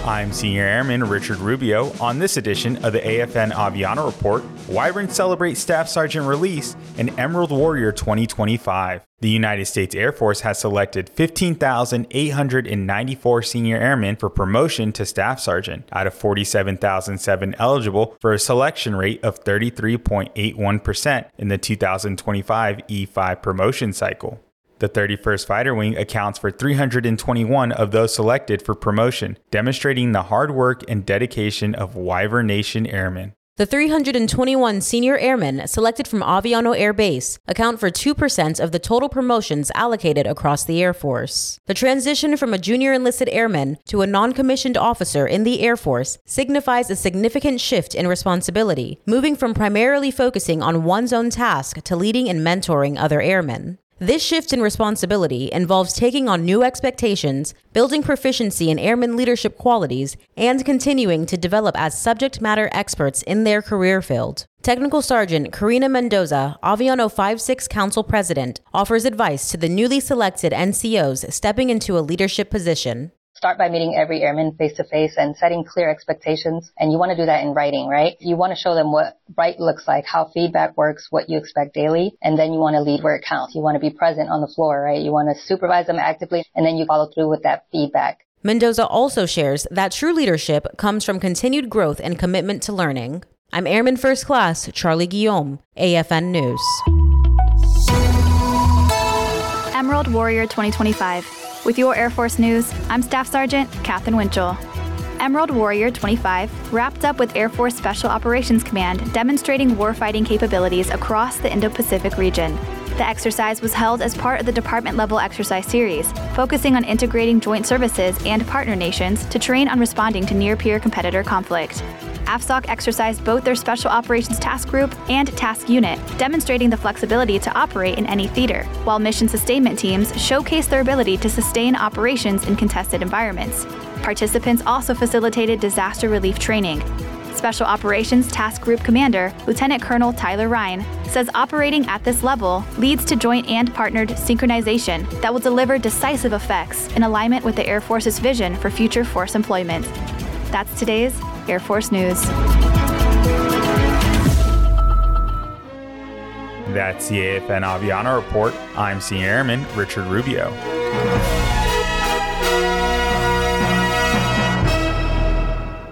I'm Senior Airman Richard Rubio. On this edition of the AFN Aviano Report, Wyvern celebrates Staff Sergeant release and Emerald Warrior 2025. The United States Air Force has selected 15,894 senior airmen for promotion to Staff Sergeant out of 47,007 eligible, for a selection rate of 33.81% in the 2025 E5 promotion cycle. The 31st Fighter Wing accounts for 321 of those selected for promotion, demonstrating the hard work and dedication of Wyvern Nation airmen. The 321 senior airmen selected from Aviano Air Base account for 2% of the total promotions allocated across the Air Force. The transition from a junior enlisted airman to a non-commissioned officer in the Air Force signifies a significant shift in responsibility, moving from primarily focusing on one's own task to leading and mentoring other airmen. This shift in responsibility involves taking on new expectations, building proficiency in airman leadership qualities, and continuing to develop as subject matter experts in their career field. Technical Sergeant Karina Mendoza, Aviano 5-6 Council President, offers advice to the newly selected NCOs stepping into a leadership position. Start by meeting every airman face-to-face and setting clear expectations. And you want to do that in writing, right? You want to show them what right looks like, how feedback works, what you expect daily. And then you want to lead where it counts. You want to be present on the floor, right? You want to supervise them actively, and then you follow through with that feedback. Mendoza also shares that true leadership comes from continued growth and commitment to learning. I'm Airman First Class Charlie Guillaume, AFN News. Emerald Warrior 2025. With your Air Force news, I'm Staff Sergeant Katherine Winchell. Emerald Warrior 25 wrapped up with Air Force Special Operations Command demonstrating warfighting capabilities across the Indo-Pacific region. The exercise was held as part of the department-level exercise series, focusing on integrating joint services and partner nations to train on responding to near-peer competitor conflict. AFSOC exercised both their Special Operations Task Group and Task Unit, demonstrating the flexibility to operate in any theater, while mission sustainment teams showcased their ability to sustain operations in contested environments. Participants also facilitated disaster relief training. Special Operations Task Group Commander, Lieutenant Colonel Tyler Ryan, says operating at this level leads to joint and partnered synchronization that will deliver decisive effects in alignment with the Air Force's vision for future force employment. That's today's Air Force News. That's the AFN Aviano Report. I'm Senior Airman Richard Rubio.